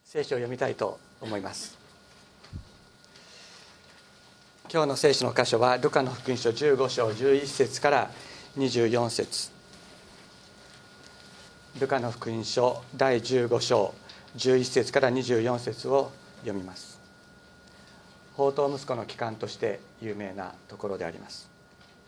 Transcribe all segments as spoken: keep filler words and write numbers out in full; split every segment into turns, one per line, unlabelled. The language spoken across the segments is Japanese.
聖書を読みたいと思います。今日の聖書の箇所はルカの福音書じゅうご章じゅういち節からにじゅうよん節。ルカの福音書だいじゅうご章じゅういち節からにじゅうよん節を読みます。放蕩息子の帰還として有名なところであります。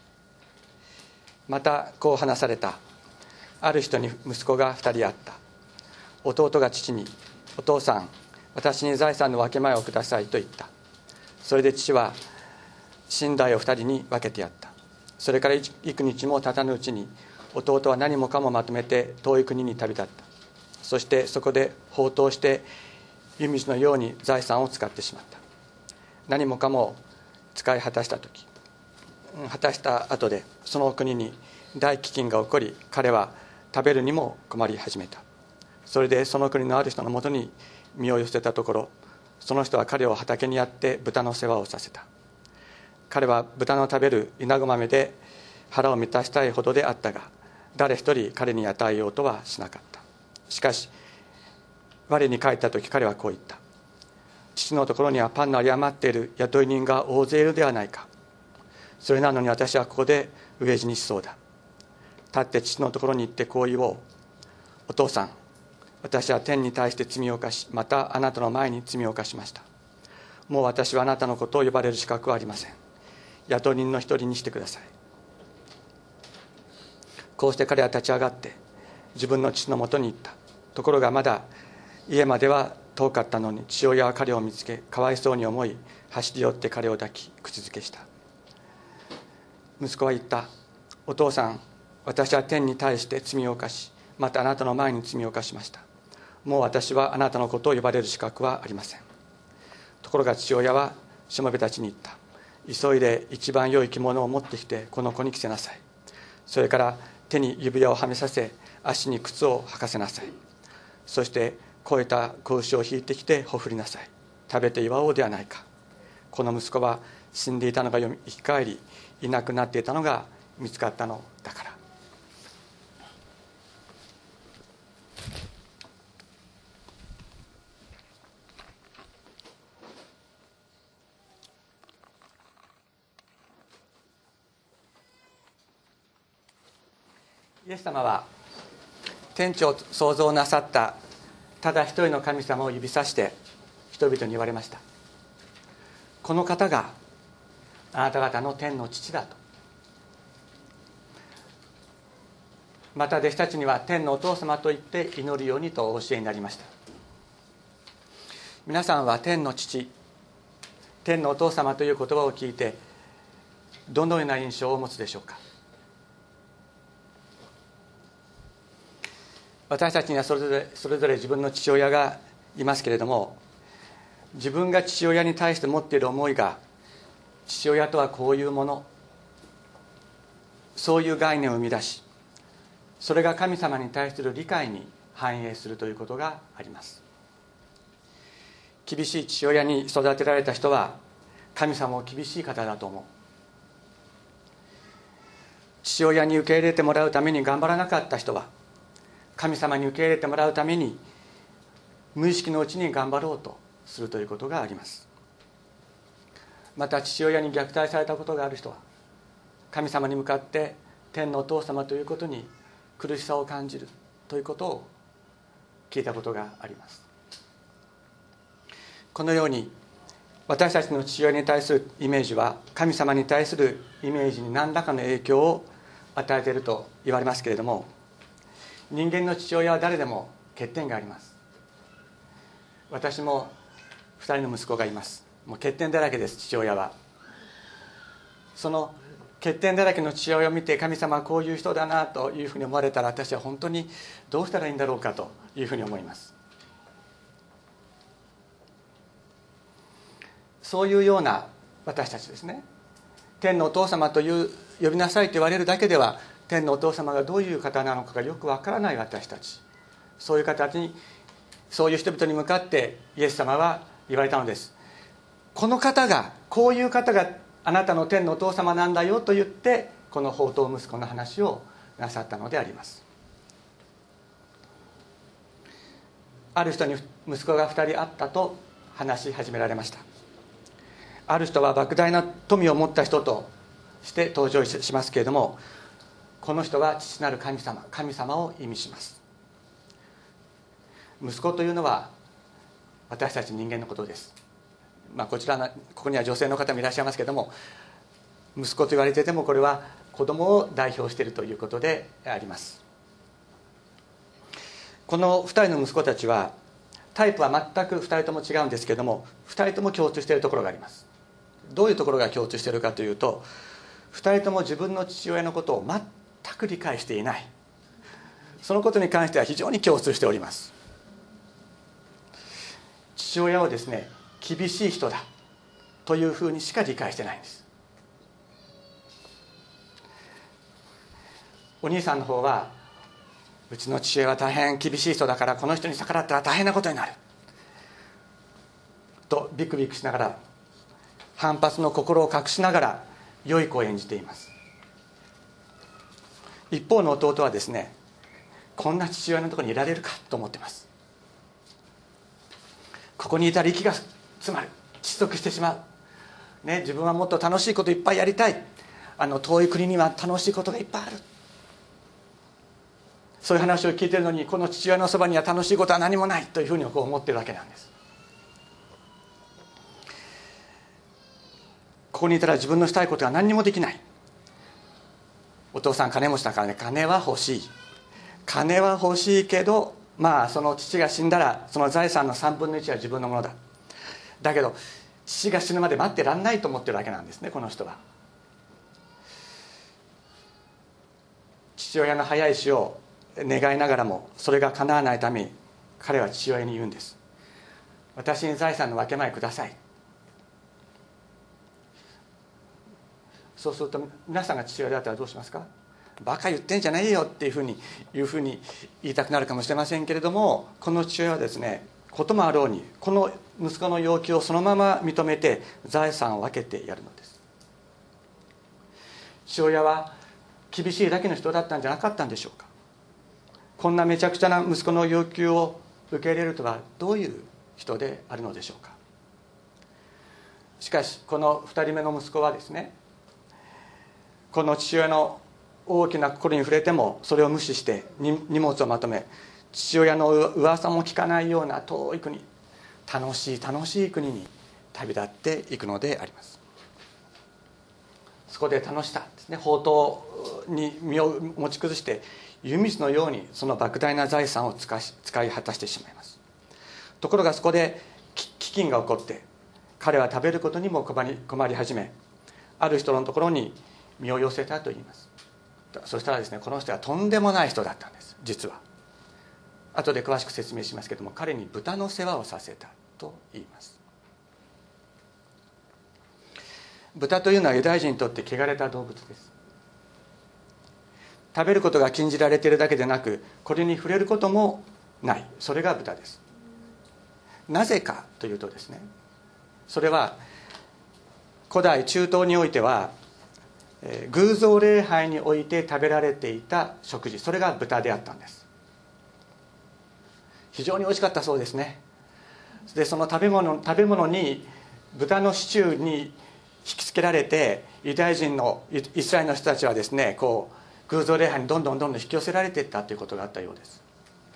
またこう話された。ある人に息子が二人あった。弟が父に、お父さん、私に財産の分け前をくださいと言った。それで父は寝台を二人に分けてやった。それから幾日も経たぬうちに、弟は何もかもまとめて遠い国に旅立った。そしてそこで放蕩して湯水のように財産を使ってしまった。何もかも使い果たした時、果たした後でその国に大飢饉が起こり、彼は食べるにも困り始めた。それでその国のある人のもとに身を寄せたところ、その人は彼を畑にやって豚の世話をさせた。彼は豚の食べる稲子豆で腹を満たしたいほどであったが、誰一人彼に与えようとはしなかった。しかし我に帰った時、彼はこう言った。父のところにはパンの有り余っている雇い人が大勢いるではないか。それなのに私はここで飢え死にしそうだ。立って父のところに行ってこう言おう。お父さん、私は天に対して罪を犯し、またあなたの前に罪を犯しました。もう私はあなたのことを呼ばれる資格はありません。雇い人の一人にしてください。こうして彼は立ち上がって自分の父のもとに行った。ところがまだ家までは遠かったのに、父親は彼を見つけ、かわいそうに思い走り寄って彼を抱き口づけした。息子は言った。お父さん、私は天に対して罪を犯し、またあなたの前に罪を犯しました。もう私はあなたのことを呼ばれる資格はありません。ところが父親はしもべたちに言った。急いで一番良い着物を持ってきてこの子に着せなさい。それから手に指輪をはめさせ、足に靴を履かせなさい。そして肥えた子牛を引いてきてほふりなさい。食べて祝おうではないか。この息子は死んでいたのが生き返り、いなくなっていたのが見つかったのだから。イエス様は天地を創造なさったただ一人の神様を指さして人々に言われました。この方があなた方の天の父だと。また弟子たちには天のお父様と言って祈るようにとお教えになりました。皆さんは天の父、天のお父様という言葉を聞いてどのような印象を持つでしょうか。私たちにはそれぞれそれぞれ自分の父親がいますけれども、自分が父親に対して持っている思いが、父親とはこういうもの、そういう概念を生み出し、それが神様に対する理解に反映するということがあります。厳しい父親に育てられた人は神様を厳しい方だと思う。父親に受け入れてもらうために頑張らなかった人は神様に受け入れてもらうために無意識のうちに頑張ろうとするということがあります。また父親に虐待されたことがある人は神様に向かって天のお父様ということに苦しさを感じるということを聞いたことがあります。このように私たちの父親に対するイメージは神様に対するイメージに何らかの影響を与えていると言われますけれども、人間の父親は誰でも欠点があります。私もふたりの息子がいます。もう欠点だらけです。父親はその欠点だらけの父親を見て、神様はこういう人だなというふうに思われたら、私は本当にどうしたらいいんだろうかというふうに思います。そういうような私たちですね。天のお父様という呼びなさいと言われるだけでは、天のお父様がどういう方なのかがよくわからない私たち、そういう方に、そういう人々に向かってイエス様は言われたのです。この方が、こういう方があなたの天のお父様なんだよと言って、この放蕩息子の話をなさったのであります。 ある人に息子がふたりあったと話し始められました。ある人は莫大な富を持った人として登場しますけれども、この人は父なる神様、神様を意味します。息子というのは私たち人間のことです。まあ、こちらのここには女性の方もいらっしゃいますけれども、息子と言われていてもこれは子供を代表しているということであります。このふたりの息子たちはタイプは全くふたりとも違うんですけれども、ふたりとも共通しているところがあります。どういうところが共通しているかというと、ふたりとも自分の父親のことを全く理解していない、そのことに関しては非常に共通しております。父親をですね、厳しい人だというふうにしか理解してないんです。お兄さんの方は、うちの父親は大変厳しい人だからこの人に逆らったら大変なことになるとビクビクしながら、反発の心を隠しながら良い子を演じています。一方の弟はですね、こんな父親のところにいられるかと思っています。ここにいたら息が詰まる、窒息してしまう、ね、自分はもっと楽しいこといっぱいやりたい、あの遠い国には楽しいことがいっぱいある、そういう話を聞いているのに、この父親のそばには楽しいことは何もないというふうにこう思っているわけなんです。ここにいたら自分のしたいことが何にもできない。お父さん金持ちだからね、金は欲しい、金は欲しいけど、まあその父が死んだらその財産のさんぶんのいちは自分のものだ。だけど父が死ぬまで待ってらんないと思ってるわけなんですね、この人は。父親の早い死を願いながらもそれが叶わないために、彼は父親に言うんです。私に財産の分け前ください。そうすると皆さんが父親だったらどうしますか？バカ言ってんじゃないよっていうふうにいうふうに言いたくなるかもしれませんけれども、この父親はですね、こともあろうにこの息子の要求をそのまま認めて財産を分けてやるのです。父親は厳しいだけの人だったんじゃなかったんでしょうか。こんなめちゃくちゃな息子の要求を受け入れるとはどういう人であるのでしょうか。しかしこのふたりめの息子はですね、この父親の大きな心に触れてもそれを無視して荷物をまとめ、父親の噂も聞かないような遠い国、楽しい楽しい国に旅立っていくのであります。そこで楽しさですね、宝刀に身を持ち崩して湯水のようにその莫大な財産を使し使い果たしてしまいます。ところがそこで飢饉が起こって、彼は食べることにも困り困り始め、ある人のところに身を寄せたと言います。そしたらですね、この人はとんでもない人だったんです。実は後で詳しく説明しますけれども、彼に豚の世話をさせたと言います。豚というのはユダヤ人にとって汚れた動物です。食べることが禁じられているだけでなく、これに触れることもない、それが豚です。なぜかというとですね、それは古代中東においては偶像礼拝において食べられていた食事、それが豚であったんです。非常に美味しかったそうですね。でその食べ物食べ物に豚のシチューに引きつけられて、ユダヤ人のイスラエルの人たちはですね、こう偶像礼拝にどんどんどんどん引き寄せられていったということがあったようです。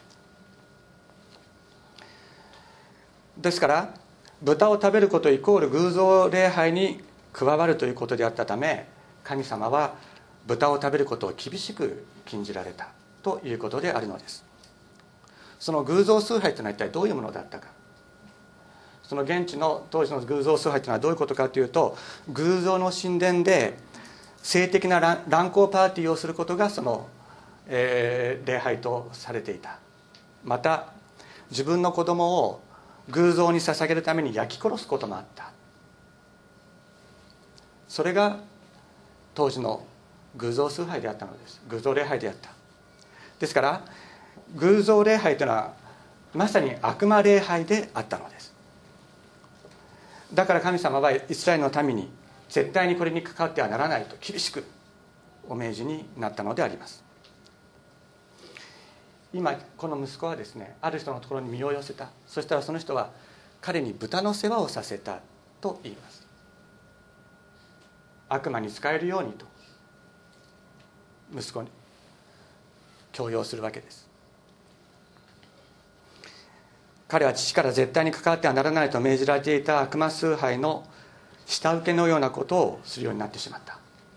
ですから豚を食べることイコール偶像礼拝に加わるということであったため、神様は豚を食べることを厳しく禁じられたということであるのです。その偶像崇拝というのは一体どういうものだったか。その現地の当時の偶像崇拝というのはどういうことかというと、偶像の神殿で性的な乱交パーティーをすることがその、えー、礼拝とされていた。また自分の子供を偶像に捧げるために焼き殺すこともあった。それが当時の偶像崇拝であったのです。偶像礼拝であった。ですから偶像礼拝というのはまさに悪魔礼拝であったのです。だから神様はイスラエルの民に絶対にこれに関わってはならないと厳しくお命じになったのであります。 今この息子はですね、ある人のところに身を寄せた。そしたらその人は彼に豚の世話をさせたと言います。悪魔に使えるようにと息子に強要するわけです。彼は父から絶対に関わってはならないと命じられていた悪魔崇拝の下請けのようなことをするようになってしまった。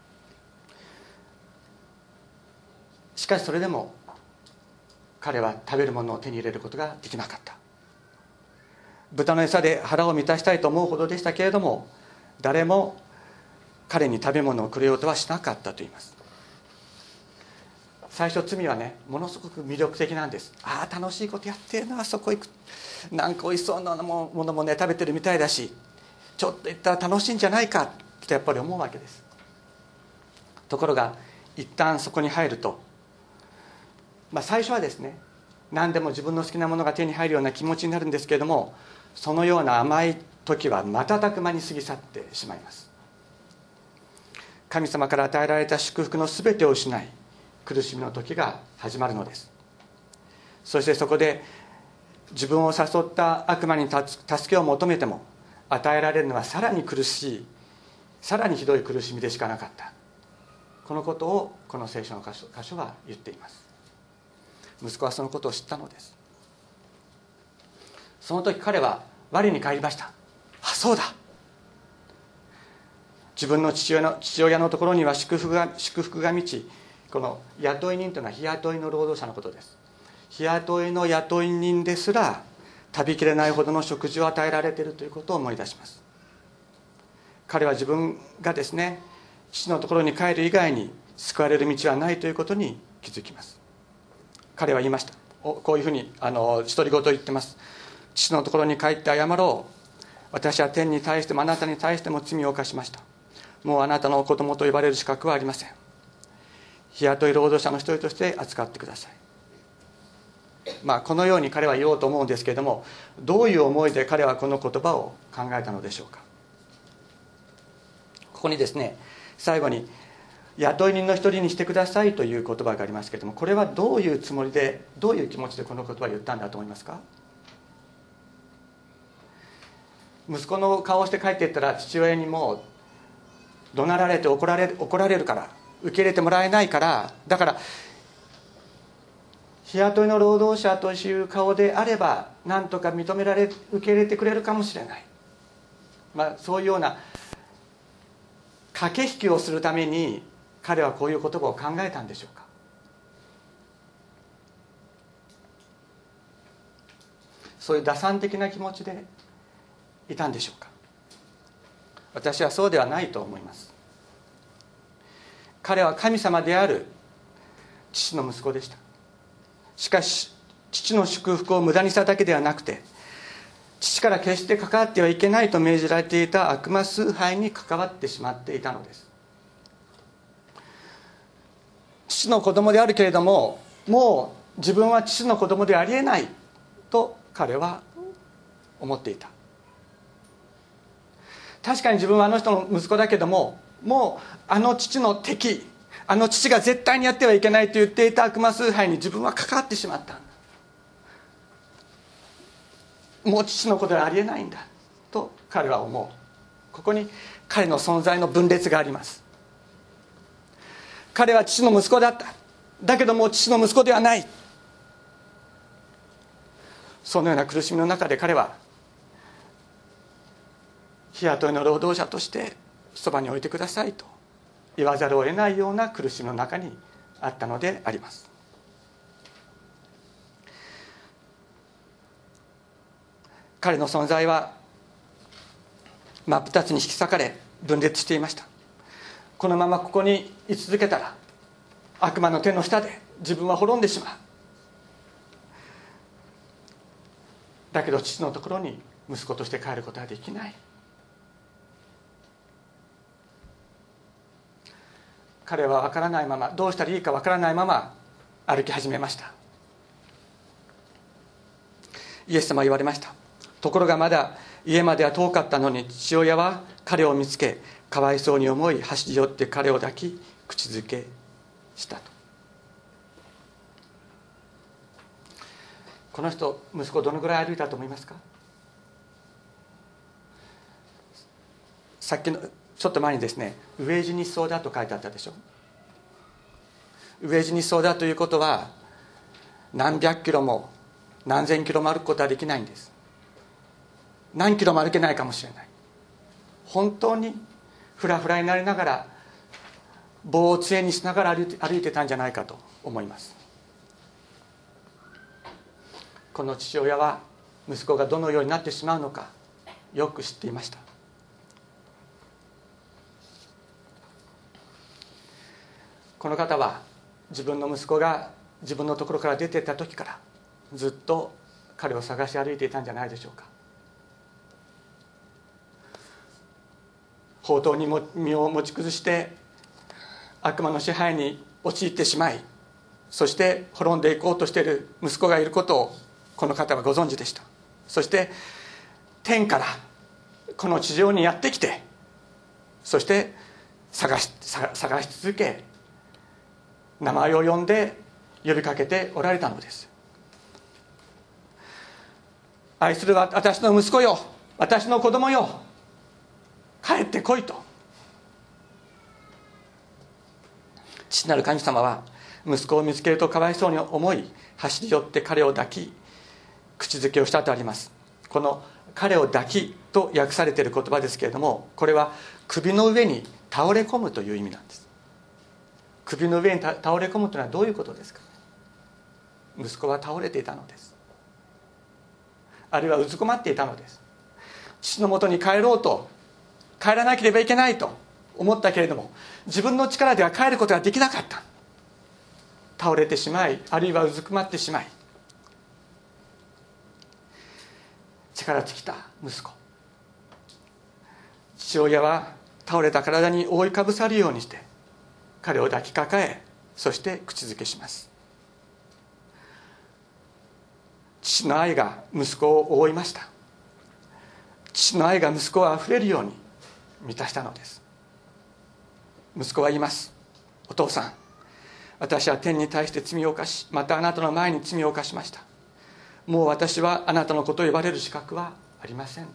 しかしそれでも彼は食べるものを手に入れることができなかった。豚の餌で腹を満たしたいと思うほどでしたけれども、誰も彼に食べ物をくれようとはしなかったと言います。最初罪はね、ものすごく魅力的なんです。ああ楽しいことやってるな、あそこ行く、なんかおいしそうなものもね食べてるみたいだし、ちょっと行ったら楽しいんじゃないかってやっぱり思うわけです。ところが一旦そこに入ると、まあ、最初はですね、何でも自分の好きなものが手に入るような気持ちになるんですけれども、そのような甘い時は瞬く間に過ぎ去ってしまいます。神様から与えられた祝福のすべてを失い、苦しみの時が始まるのです。そしてそこで自分を誘った悪魔に助けを求めても、与えられるのはさらに苦しい、さらにひどい苦しみでしかなかった。このことをこの聖書の箇所、箇所は言っています。息子はそのことを知ったのです。その時彼は我に返りました。あ、そうだ、自分の父親の父親のところには祝福が祝福が満ち、この雇い人というのは日雇いの労働者のことです。日雇いの雇い人ですら食べきれないほどの食事を与えられているということを思い出します。彼は自分がですね、父のところに帰る以外に救われる道はないということに気づきます。彼は言いました。こういうふうにあの独り言を言ってます。父のところに帰って謝ろう。私は天に対してもあなたに対しても罪を犯しました。もうあなたの子供と呼ばれる資格はありません。日雇い労働者の一人として扱ってください。まあこのように彼は言おうと思うんですけれども、どういう思いで彼はこの言葉を考えたのでしょうか。ここにですね、最後に雇い人の一人にしてくださいという言葉がありますけれども、これはどういうつもりで、どういう気持ちでこの言葉を言ったんだと思いますか。息子の顔をして帰っていったら父親にもう怒鳴られて怒られる、怒られるから、受け入れてもらえないから、だから日雇いの労働者という顔であれば何とか認められ、受け入れてくれるかもしれない、まあ、そういうような駆け引きをするために彼はこういう言葉を考えたんでしょうか。そういう打算的な気持ちでいたんでしょうか。私はそうではないと思います。彼は神様である父の息子でした。しかし父の祝福を無駄にしただけではなくて、父から決して関わってはいけないと命じられていた悪魔崇拝に関わってしまっていたのです。父の子供であるけれども、もう自分は父の子供でありえないと彼は思っていた。確かに自分はあの人の息子だけども、もうあの父の敵、あの父が絶対にやってはいけないと言っていた悪魔崇拝に自分は関わってしまった。もう父の子ではありえないんだと彼は思う。ここに彼の存在の分裂があります。彼は父の息子だった。だけどもう父の息子ではない。そのような苦しみの中で彼は日雇いの労働者としてそばに置いてくださいと言わざるを得ないような苦しみの中にあったのであります。彼の存在は真っ二つに引き裂かれ分裂していました。このままここに居続けたら悪魔の手の下で自分は滅んでしまう。だけど父のところに息子として帰ることはできない。彼は分からないまま、どうしたらいいか分からないまま歩き始めました。イエス様は言われました。ところがまだ家までは遠かったのに、父親は彼を見つけ、かわいそうに思い走り寄って彼を抱き口づけしたと。 この人息子どのぐらい歩いたと思いますか？さっきのちょっと前にですね、飢え死にしそうだと書いてあったでしょ。飢え死にしそうだということは、何百キロも何千キロも歩くことはできないんです。何キロも歩けないかもしれない。本当にフラフラになりながら、棒を杖にしながら歩いて、歩いてたんじゃないかと思います。この父親は息子がどのようになってしまうのかよく知っていました。この方は自分の息子が自分のところから出ていった時からずっと彼を探し歩いていたんじゃないでしょうか。放蕩にも身を持ち崩して悪魔の支配に陥ってしまい、そして滅んでいこうとしている息子がいることをこの方はご存知でした。そして天からこの地上にやってきて、そして探し、探し続け、名前を呼んで呼びかけておられたのです。愛する私の息子よ、私の子供よ、帰ってこいと。父なる神様は息子を見つけるとかわいそうに思い、走り寄って彼を抱き口づけをしたとあります。この彼を抱きと訳されている言葉ですけれども、これは首の上に倒れ込むという意味なんです。首の上に倒れ込むというのはどういうことですか。息子は倒れていたのです。あるいはうずくまっていたのです。父のもとに帰ろうと、帰らなければいけないと思ったけれども、自分の力では帰ることができなかった。倒れてしまい、あるいはうずくまってしまい、力尽きた息子。父親は倒れた体に覆いかぶさるようにして彼を抱きかかえ、そして口づけします。父の愛が息子を覆いました。父の愛が息子をあふれるように満たしたのです。息子は言います。お父さん、私は天に対して罪を犯し、またあなたの前に罪を犯しました。もう私はあなたのことを呼ばれる資格はありません。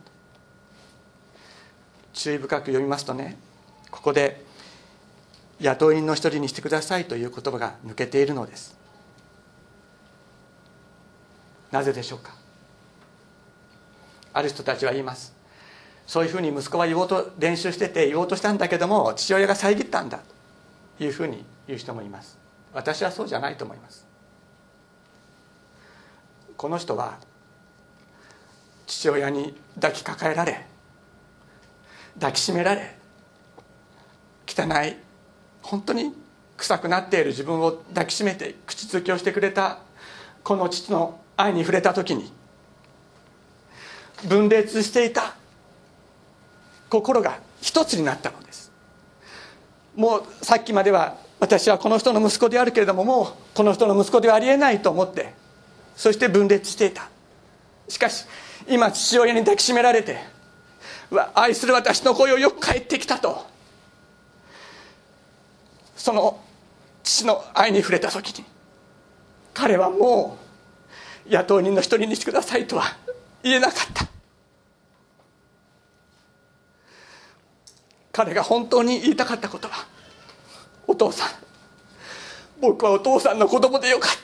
注意深く読みますとね、ここで雇い人の一人にしてくださいという言葉が抜けているのです。なぜでしょうか。ある人たちは言います。そういうふうに息子は言おうと練習してて言おうとしたんだけども、父親が遮ったんだというふうに言う人もいます。私はそうじゃないと思います。この人は父親に抱きかかえられ、抱きしめられ、汚い、本当に臭くなっている自分を抱きしめて口づけをしてくれたこの父の愛に触れた時に、分裂していた心が一つになったのです。もうさっきまでは私はこの人の息子であるけれども、もうこの人の息子ではありえないと思って、そして分裂していた。しかし今父親に抱きしめられて、愛する私の子よ、よく帰ってきたと、その父の愛に触れた時に、彼はもう雇い人の一人にしてくださいとは言えなかった。彼が本当に言いたかったことは、お父さん、僕はお父さんの子供でよかった。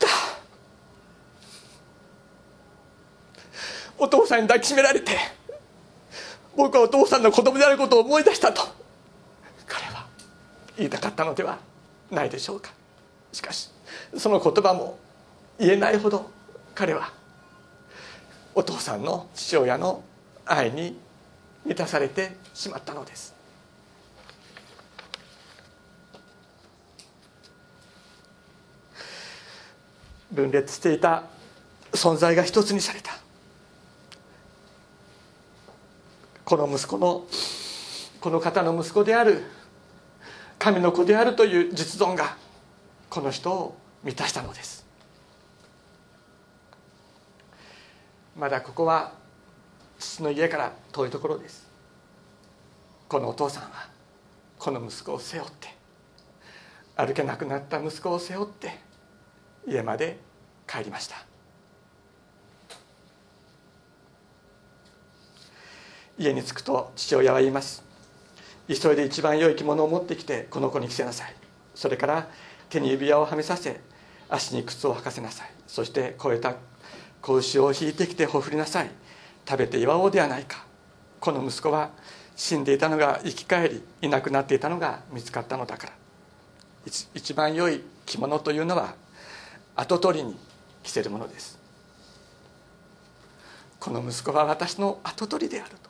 お父さんに抱きしめられて、僕はお父さんの子供であることを思い出したと彼は言いたかったのではないでしょうか。しかしその言葉も言えないほど彼はお父さんの父親の愛に満たされてしまったのです。分裂していた存在が一つにされた。この息子のこの方の息子である神の子であるという実存がこの人を満たしたのです。まだここは父の家から遠いところです。このお父さんはこの息子を背負って、歩けなくなった息子を背負って家まで帰りました。 家に着くと父親は言います。急いで一番良い着物を持ってきてこの子に着せなさい。それから手に指輪をはめさせ、足に靴を履かせなさい。そして肥えた子牛を引いてきてほふりなさい。食べて祝おうではないか。この息子は死んでいたのが生き返り、いなくなっていたのが見つかったのだから。一, 一番良い着物というのは跡取りに着せるものです。この息子は私の跡取りであると。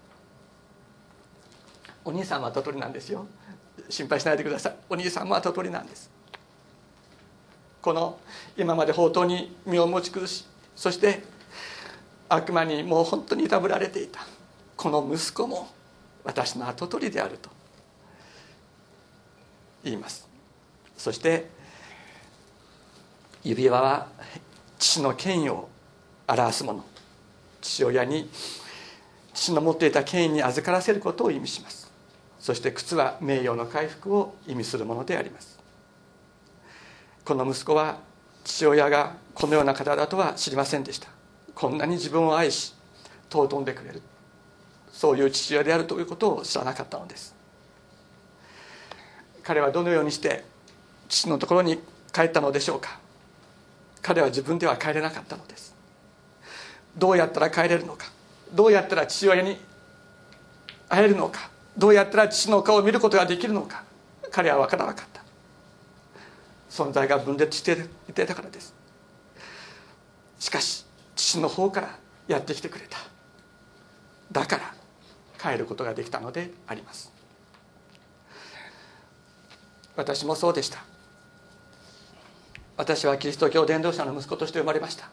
お兄さんも跡取りなんですよ。心配しないでください。お兄さんも跡取りなんです。この今まで放蕩に身を持ち崩し、そして悪魔にもう本当にいたぶられていたこの息子も私の跡取りであると言います。そして指輪は父の権威を表すもの、父親に父の持っていた権威に預からせることを意味します。そして靴は名誉の回復を意味するものであります。この息子は父親がこのような方だとは知りませんでした。こんなに自分を愛し尊んでくれる、そういう父親であるということを知らなかったのです。彼はどのようにして父のところに帰ったのでしょうか。彼は自分では帰れなかったのです。どうやったら帰れるのか、どうやったら父親に会えるのか、どうやったら父の顔を見ることができるのか、彼は分からなかった。存在が分裂していてたからです。しかし父の方からやってきてくれた。だから帰ることができたのであります。私もそうでした。私はキリスト教伝道者の息子として生まれました。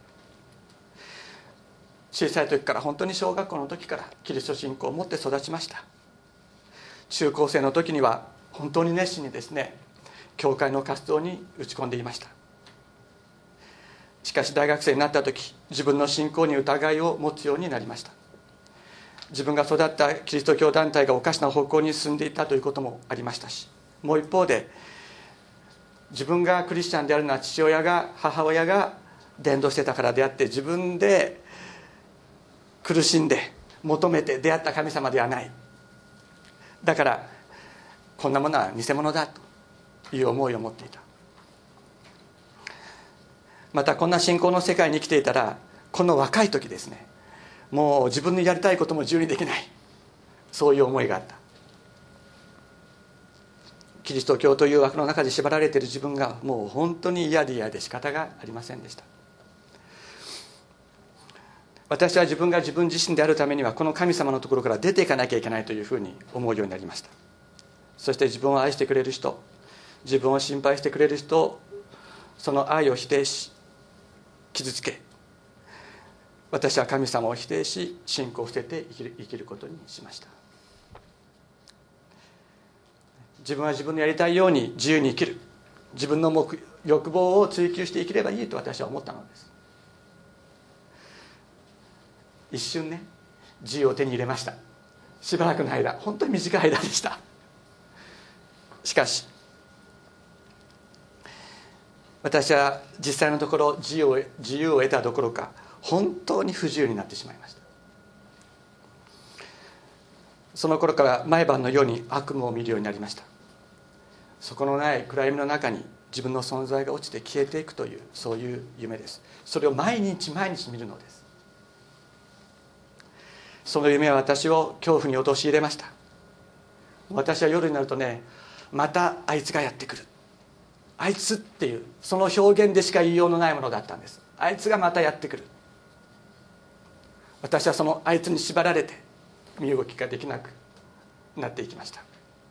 小さい時から、本当に小学校の時からキリスト信仰を持って育ちました。中高生の時には本当に熱心にですね、教会の活動に打ち込んでいました。しかし大学生になった時、自分の信仰に疑いを持つようになりました。自分が育ったキリスト教団体がおかしな方向に進んでいたということもありましたし、もう一方で自分がクリスチャンであるのは父親が母親が伝道してたからであって、自分で苦しんで求めて出会った神様ではない。だからこんなものは偽物だという思いを持っていた。またこんな信仰の世界に生きていたら、この若い時ですね、もう自分のやりたいことも自由にできない、そういう思いがあった。キリスト教という枠の中で縛られている自分がもう本当に嫌で嫌で仕方がありませんでした。私は自分が自分自身であるためにはこの神様のところから出ていかなきゃいけないというふうに思うようになりました。そして自分を愛してくれる人、自分を心配してくれる人、その愛を否定し傷つけ、私は神様を否定し信仰を捨てて生きる、生きることにしました。自分は自分のやりたいように自由に生きる、自分の目欲望を追求して生きればいいと私は思ったのです。一瞬ね、自由を手に入れました。しばらくの間、本当に短い間でした。しかし私は実際のところ自由を、自由を得たどころか本当に不自由になってしまいました。その頃から毎晩のように悪夢を見るようになりました。底のない暗闇の中に自分の存在が落ちて消えていくという、そういう夢です。それを毎日毎日見るのです。その夢は私を恐怖に陥れました。私は夜になるとね、またあいつがやってくる、あいつっていうその表現でしか言いようのないものだったんです。あいつがまたやってくる。私はそのあいつに縛られて身動きができなくなっていきました。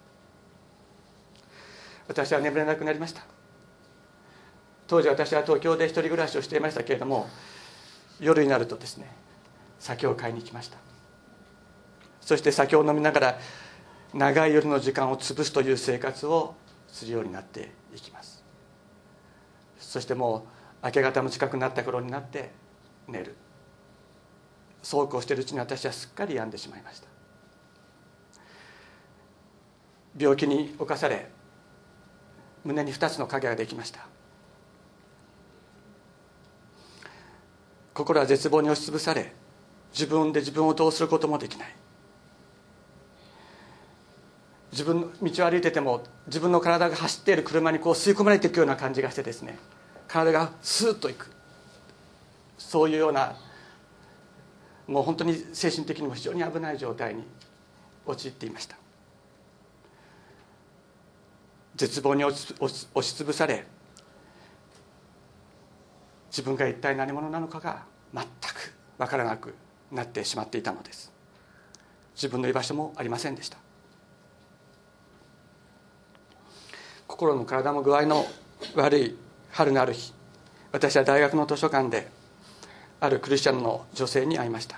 私は眠れなくなりました。当時私は東京で一人暮らしをしていましたけれども、夜になるとですね、酒を買いに行きました。そして酒を飲みながら長い夜の時間を潰すという生活をするようになっていきます。そしてもう明け方も近くなった頃になって寝る。そうこうしているうちに私はすっかり病んでしまいました。病気に侵され、胸に二つの影ができました。心は絶望に押しつぶされ、 自分で自分をどうすることもできない。自分の道を歩いてても自分の体が走っている車にこう吸い込まれていくような感じがしてですね、体がスーッといく、そういうような、もう本当に精神的にも非常に危ない状態に陥っていました。絶望に押し押し押しつぶされ、自分が一体何者なのかが全く分からなくなってしまっていたのです。自分の居場所もありませんでした。心も体も具合の悪い春のある日、私は大学の図書館であるクリスチャンの女性に会いました。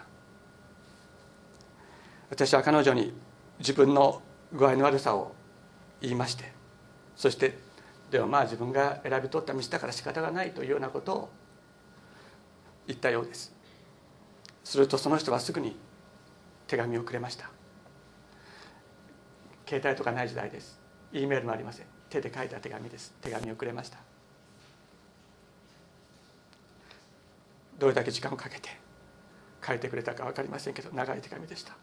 私は彼女に自分の具合の悪さを言いまして、そしてでもまあ自分が選び取った道だから仕方がないというようなことを言ったようです。するとその人はすぐに手紙をくれました。携帯とかない時代です。 E メールもありません。手で書いた手紙です。手紙をくれました。どれだけ時間をかけて書いてくれたか分かりませんけど、長い手紙でした。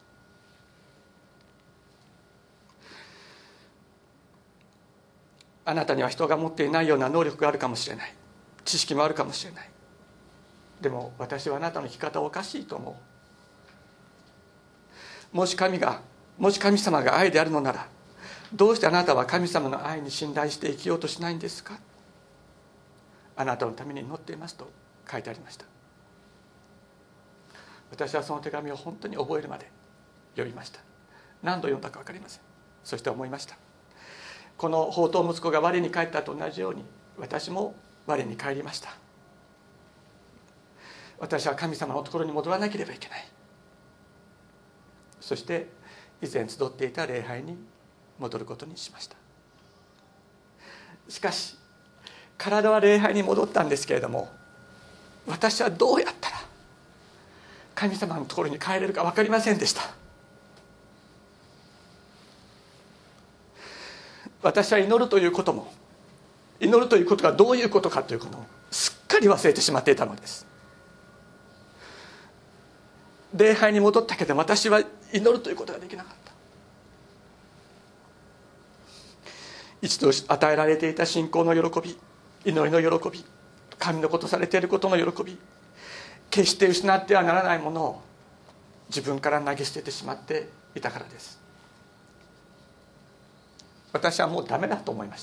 あなたには人が持っていないような能力があるかもしれない、知識もあるかもしれない。でも私はあなたの生き方はおかしいと思う。もし神がもし神様が愛であるのなら、どうしてあなたは神様の愛に信頼して生きようとしないんですか。あなたのために祈っていますと書いてありました。私はその手紙を本当に覚えるまで読みました。何度読んだか分かりません。そして思いました。この放蕩息子が我に帰ったと同じように、私も我に帰りました。私は神様のところに戻らなければいけない。そして以前集っていた礼拝に戻ることにしました。しかし体は礼拝に戻ったんですけれども、私はどうやったら神様のところに帰れるか分かりませんでした。私は祈るということも、祈るということがどういうことかということをすっかり忘れてしまっていたのです。礼拝に戻ったけど私は祈るということができなかった。一度与えられていた信仰の喜び、祈りの喜び、神のことされていることの喜び、決して失ってはならないものを自分から投げ捨ててしまっていたからです。私はもうダメだと思いました。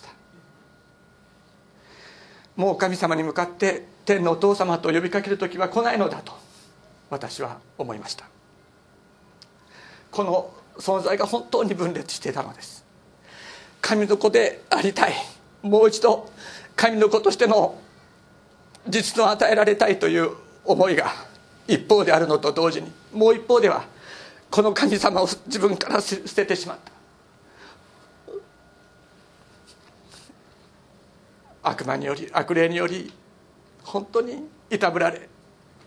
もう神様に向かって天のお父様と呼びかける時は来ないのだと私は思いました。この存在が本当に分裂していたのです。神の子でありたい、もう一度神の子としての実の与えられたいという思いが一方であるのと同時に、もう一方ではこの神様を自分から捨ててしまった、悪魔により悪霊により本当にいたぶられ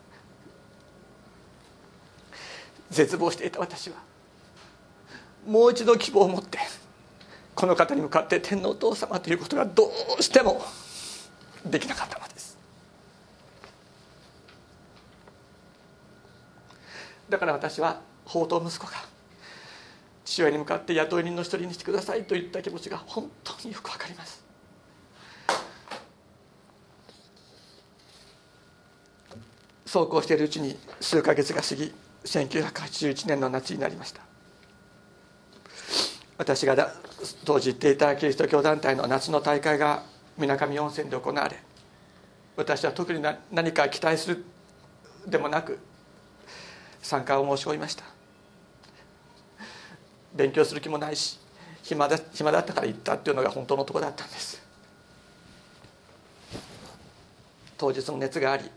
絶望していた私は、もう一度希望を持ってこの方に向かって天のお父様ということがどうしてもできなかったのです。だから私は放蕩息子が父親に向かって雇い人の一人にしてくださいと言った気持ちが本当によくわかります。そうこうしているうちに数ヶ月が過ぎ、せんきゅうひゃくはちじゅういちねんの夏になりました。私がだ当時行っていたキリスト教団体の夏の大会が水上温泉で行われ、私は特に何か期待するでもなく参加を申し込みました。勉強する気もないし暇だ、暇だったから行ったっていうのが本当のところだったんです。当日の熱があり、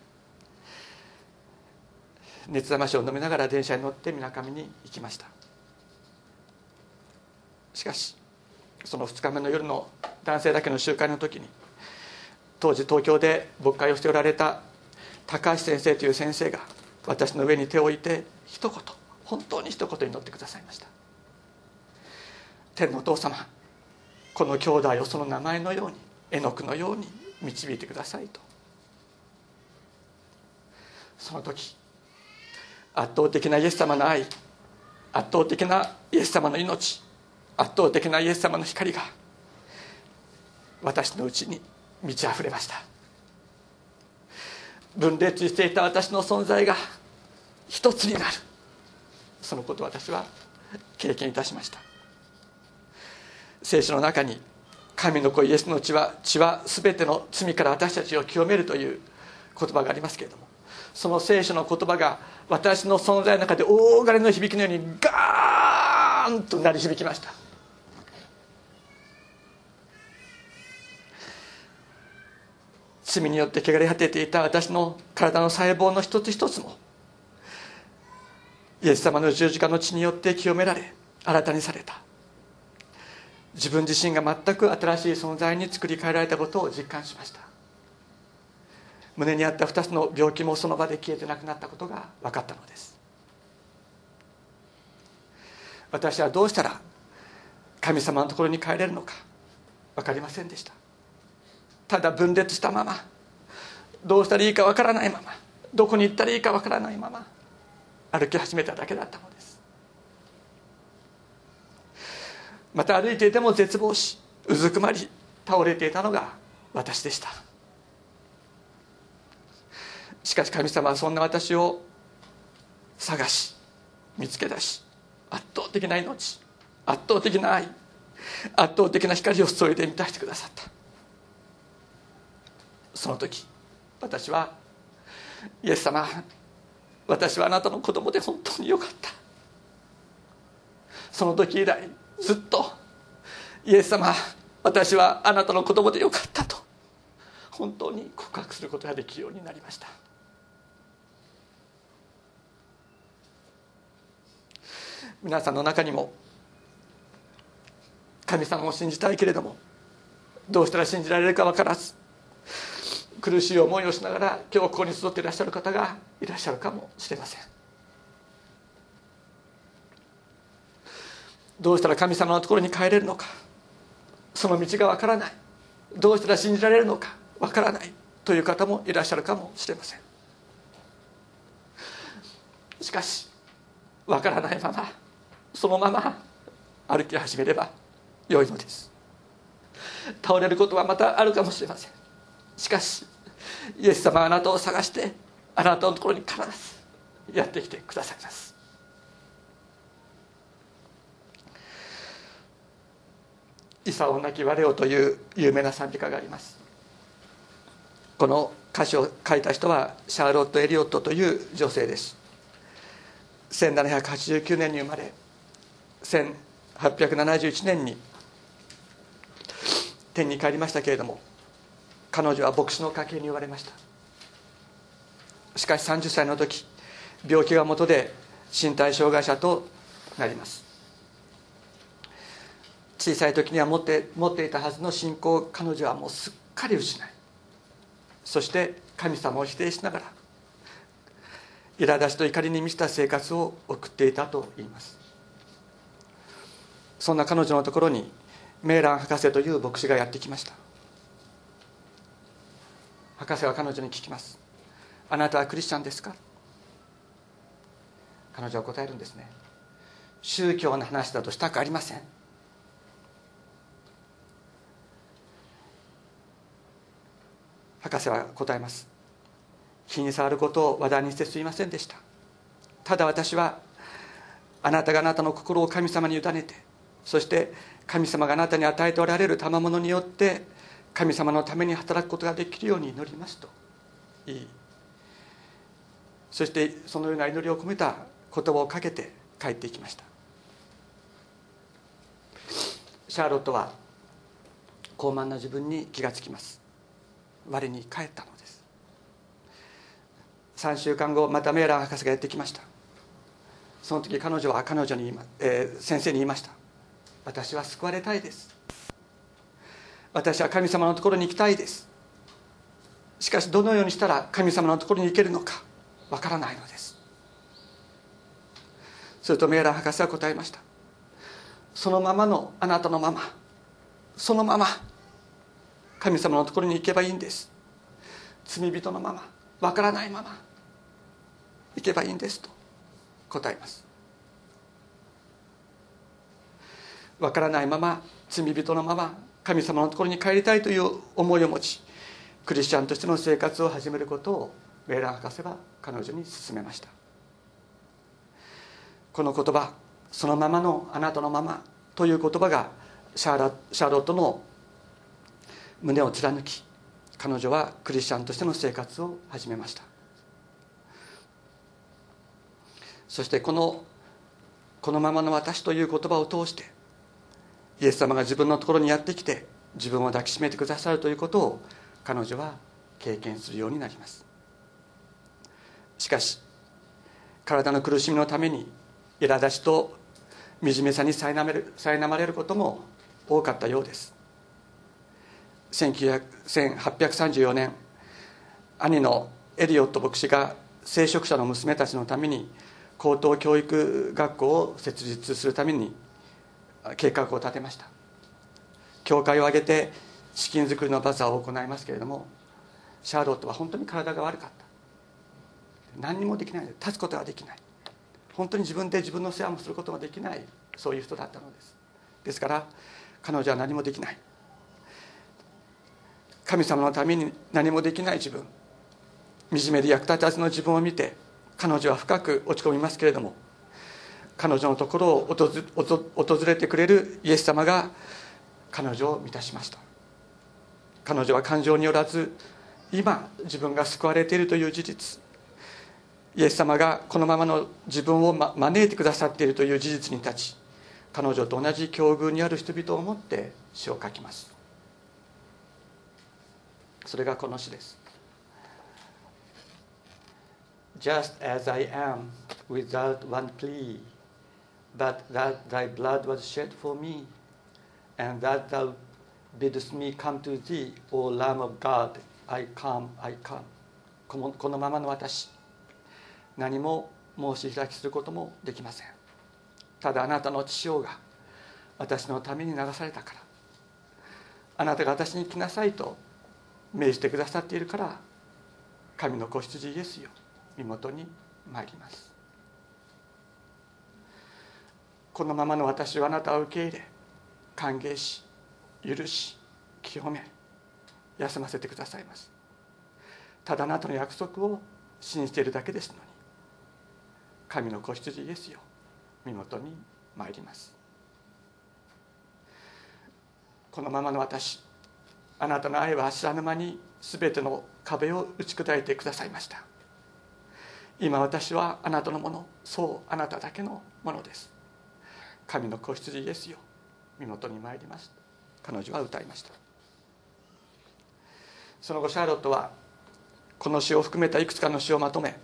熱冷ましを飲みながら電車に乗って水上に行きました。しかしそのふつかめの夜の男性だけの集会の時に、当時東京で牧会をしておられた高橋先生という先生が私の上に手を置いて一言、本当に一言祈ってくださいました。天のお父様、この兄弟をその名前のように、エノクのように導いてくださいと。その時圧倒的なイエス様の愛、圧倒的なイエス様の命、圧倒的なイエス様の光が私のうちに満ち溢れました。分裂していた私の存在が一つになる、そのことを私は経験いたしました。聖書の中に神の子イエスの血は血は全ての罪から私たちを清めるという言葉がありますけれども、その聖書の言葉が私の存在の中で大金の響きのようにガーンと鳴り響きました。罪によって汚れ果てていた私の体の細胞の一つ一つもイエス様の十字架の血によって清められ新たにされた。自分自身が全く新しい存在に作り変えられたことを実感しました。胸にあった二つの病気もその場で消えてなくなったことが分かったのです。私はどうしたら神様のところに帰れるのか分かりませんでした。ただ分裂したまま、どうしたらいいか分からないまま、どこに行ったらいいか分からないまま歩き始めただけだったのです。また歩いていても絶望し、うずくまり倒れていたのが私でした。しかし神様はそんな私を探し見つけ出し、圧倒的な命、圧倒的な愛、圧倒的な光を注いで満たしてくださった。その時私はイエス様、私はあなたの子供で本当によかった。その時以来ずっとイエス様、私はあなたの子供でよかったと本当に告白することができるようになりました。皆さんの中にも神様を信じたいけれどもどうしたら信じられるか分からず苦しい思いをしながら今日ここに集っていらっしゃる方がいらっしゃるかもしれません。どうしたら神様のところに帰れるのか、その道がわからない、どうしたら信じられるのかわからないという方もいらっしゃるかもしれません。しかしわからないままそのまま歩き始めれば良いのです。倒れることはまたあるかもしれません。しかしイエス様はあなたを探してあなたのところに必ずやってきてくださいます。イサオなき我をという有名な賛美歌があります。この歌詞を書いた人はシャーロット・エリオットという女性です。せんななひゃくはちじゅうきゅうねんに生まれ、せんはっぴゃくななじゅういちねんに天に帰りましたけれども、彼女は牧師の家系に生まれました。しかしさんじゅっさいの時、病気がもとで身体障害者となります。小さい時には持って持っていたはずの信仰を彼女はもうすっかり失い、そして神様を否定しながら苛立ちと怒りに満ちた生活を送っていたといいます。そんな彼女のところにメーラン博士という牧師がやってきました。博士は彼女に聞きます。あなたはクリスチャンですか？彼女は答えるんですね。宗教の話だとしたくありません。博士は答えます。火に触ることを話題にしてすみませんでした。ただ私はあなたがあなたの心を神様に委ねて、そして神様があなたに与えておられる賜物によって神様のために働くことができるように祈りますと言い、そしてそのような祈りを込めた言葉をかけて帰っていきました。シャーロットは傲慢な自分に気がつきます。我に帰ったのです。さんしゅうかんご、またメーラン博士がやってきました。その時彼女は彼女に言い、えー、先生に言いました。私は救われたいです。私は神様のところに行きたいです。しかしどのようにしたら神様のところに行けるのかわからないのです。するとメーラン博士は答えました。そのままのあなたのまま、そのまま神様のところに行けばいいんです。罪人のまま、わからないまま行けばいいんですと答えます。わからないまま、罪人のまま神様のところに帰りたいという思いを持ち、クリスチャンとしての生活を始めることをベーラン博士は彼女に勧めました。この言葉、そのままのあなたのままという言葉がシャーラシャーロットの胸を貫き、彼女はクリスチャンとしての生活を始めました。そしてこのこのままの私という言葉を通して、イエス様が自分のところにやってきて自分を抱きしめてくださるということを彼女は経験するようになります。しかし体の苦しみのために苛立ちと惨めさに苛まれる、苛まれることも多かったようです。せんはっぴゃくさんじゅうよねん、兄のエリオット牧師が聖職者の娘たちのために高等教育学校を設立するために計画を立てました。教会を挙げて資金作りのバザーを行いますけれども、シャーロットは本当に体が悪かった。何にもできない、立つことができない、本当に自分で自分の世話もすることができない、そういう人だったのです。ですから彼女は何もできない、神様のために何もできない自分、惨めで役立たずの自分を見て彼女は深く落ち込みますけれども、彼女のところを訪れてくれるイエス様が彼女を満たしました。彼女は感情によらず、今自分が救われているという事実、イエス様がこのままの自分を招いてくださっているという事実に立ち、彼女と同じ境遇にある人々をもって詩を書きます。それがこの詩です。 Just as I am without one plea, but that thy blood was shed for me, and that thou bidst me come to thee, O Lamb of God, I come, I come. この、このままの私、何も申し開きすることもできません。ただあなたの血潮が私のために流されたから、あなたが私に来なさいと命じてくださっているから、神の子羊イエスよ、身元に参ります。このままの私はあなたを受け入れ、歓迎し、許し、清め、休ませてくださいます。ただあなたの約束を信じているだけですのに、神の子羊イエスよ、身元に参ります。このままの私、あなたの愛は知らぬ間に全ての壁を打ち砕いてくださいました。今私はあなたのもの、そうあなただけのものです。神の子羊イエスよ、身元に参ります。彼女は歌いました。その後シャーロットはこの詩を含めたいくつかの詩をまとめ、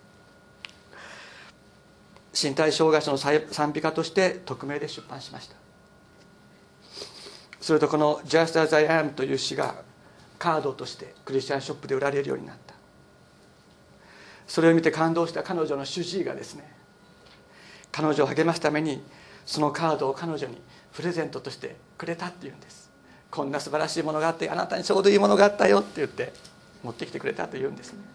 身体障害者の賛美歌として匿名で出版しました。するとこの Just as I am という詩がカードとしてクリスチャンショップで売られるようになった。それを見て感動した彼女の主治医がですね、彼女を励ますためにそのカードを彼女にプレゼントとしてくれたっていうんです。こんな素晴らしいものがあって、あなたにちょうどいいものがあったよって言って持ってきてくれたというんですね。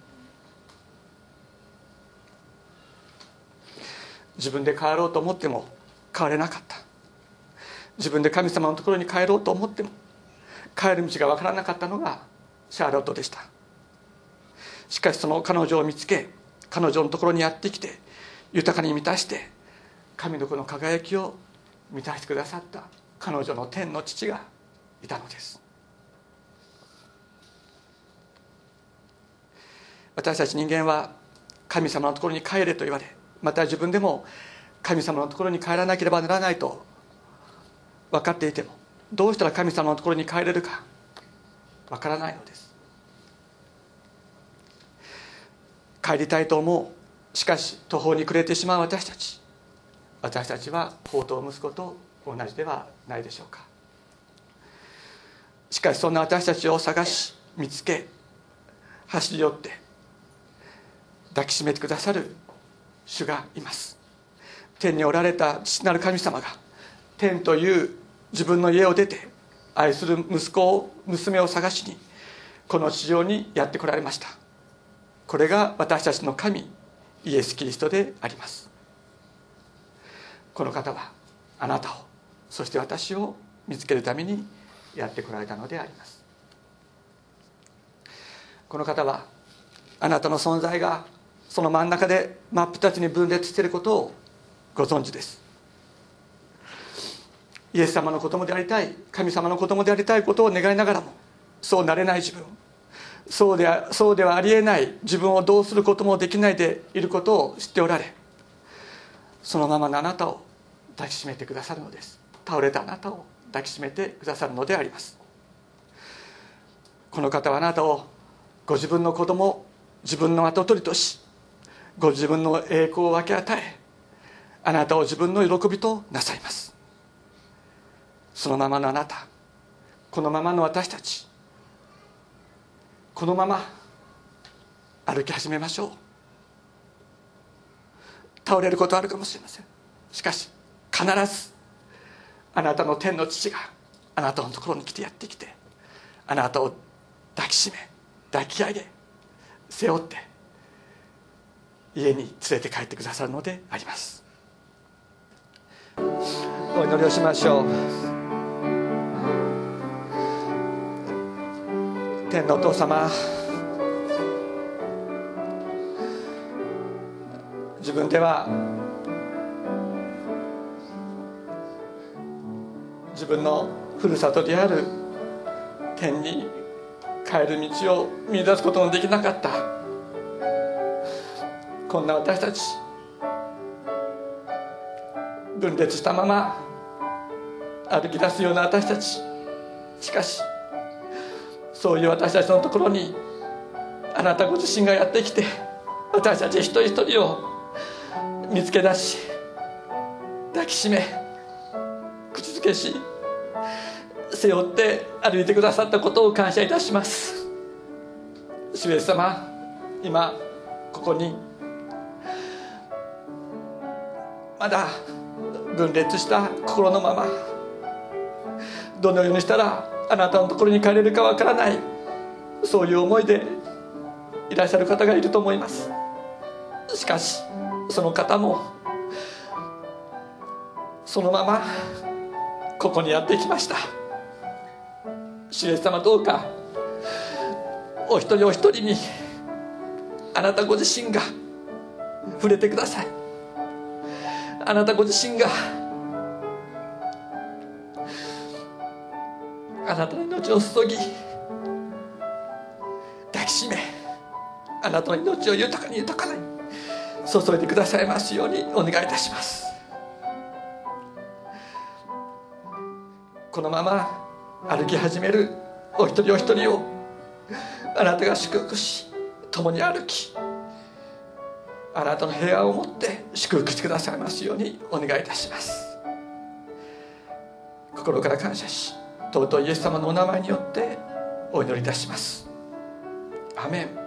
自分で変わろうと思っても変われなかった。自分で神様のところに帰ろうと思っても帰る道が分からなかったのがシャーロットでした。しかしその彼女を見つけ、彼女のところにやってきて豊かに満たして神の子の輝きを満たしてくださった彼女の天の父がいたのです。私たち人間は神様のところに帰れと言われ、また自分でも神様のところに帰らなければならないと分かっていても、どうしたら神様のところに帰れるか分からないのです。帰りたいと思う、しかし途方に暮れてしまう私たち私たちは放蕩息子と同じではないでしょうか。しかしそんな私たちを探し見つけ、走り寄って抱きしめてくださる主がいます。天におられた父なる神様が天という自分の家を出て愛する息子を娘を探しにこの地上にやって来られました。これが私たちの神イエス・キリストであります。 この方はあなたを、そして私を見つけるためにやってこられたのであります。この方はあなたの存在がその真ん中で真っ二つに分裂していることをご存知です。イエス様の子供でありたい、神様の子供でありたいことを願いながらも、そうなれない自分、そうでは、そうではありえない自分をどうすることもできないでいることを知っておられ、そのままのあなたを抱きしめてくださるのです。倒れたあなたを抱きしめてくださるのであります。この方はあなたをご自分の子供、自分の跡取りとし、ご自分の栄光を分け与え、あなたを自分の喜びとなさいます。そのままのあなた、このままの私たち、このまま歩き始めましょう。倒れることはあるかもしれません。しかし必ずあなたの天の父があなたのところに来てやってきて、あなたを抱きしめ、抱き上げ、背負って家に連れて帰ってくださるのであります。お祈りをしましょう。天のお父様、自分では自分のふるさとである天に帰る道を見出すことのできなかったこんな私たち、分裂したまま歩き出すような私たち、しかしそういう私たちのところにあなたご自身がやってきて、私たち一人一人を見つけ出し、抱きしめ、口づけし、背負って歩いてくださったことを感謝いたします。主イエス様、今ここにまだ分裂した心のまま、どのようにしたらあなたのところに帰れるかわからない、そういう思いでいらっしゃる方がいると思います。しかしその方もそのままここにやってきました。主イエス様、どうかお一人お一人にあなたご自身が触れてください。あなたご自身があなたの命を注ぎ抱きしめ、あなたの命を豊かに豊かに注いでくださいますようにお願いいたします。このまま歩き始めるお一人お一人をあなたが祝福し、共に歩き、あなたの平安を持って祝福してくださいますようにお願いいたします。心から感謝し、尊いイエス様のお名前によってお祈りいたします。アメン。